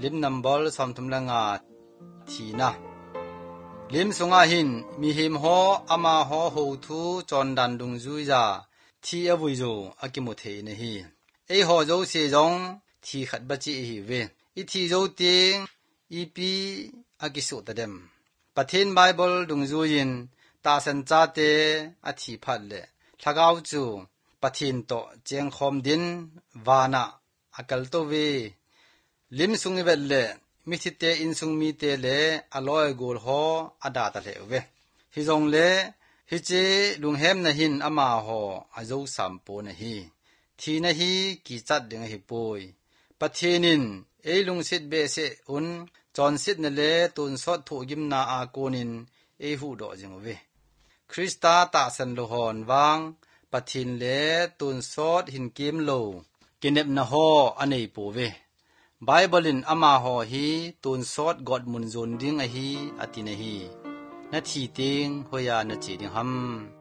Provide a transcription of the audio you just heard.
ลิมนัมบอลสอมทุมละงาทีนะลิมสุงาหินมีหิมโฮอามาโฮโฮทูจอนดันดุงจุยจาทีอวุยโจอากิโมเทนฮีเอโฮโจเซจงทีขัดบัจิฮีเวอิทีโจติงอีปีอากิสุตะเดมปะเทนไบเบิลดุงจุยินตาสันจาเตอธิพัดเลทะกาวจูปะเทนโตเจียงคอมดินวานะอากัลโตเวลิมสุงเวลเลมิทิเตอินสุงมีเตเลอลอยกูลโฮอดาตะเลเวฮิจงเลฮิเจลุงเฮมนะหินอามาโฮอาโจสัมโปนะฮีทีนะฮีกีจัดดึงฮิปอยปะเทนินเอลุงสิดเบเซอุนจอนสิดนะเลตุนสดถูกิมนาอาโกนินเอหูดอจิงเวคริสตาตาสันโลฮอนวางปะทินเลตุนสดหินกิมโลกินเนบนะโฮอเนยปูเวไบเบิลินอามาโฮฮีตุนสดกอดมุนซุนดิงอะฮีอตินะฮีนาทีติงโฮยานะจีดิงฮัม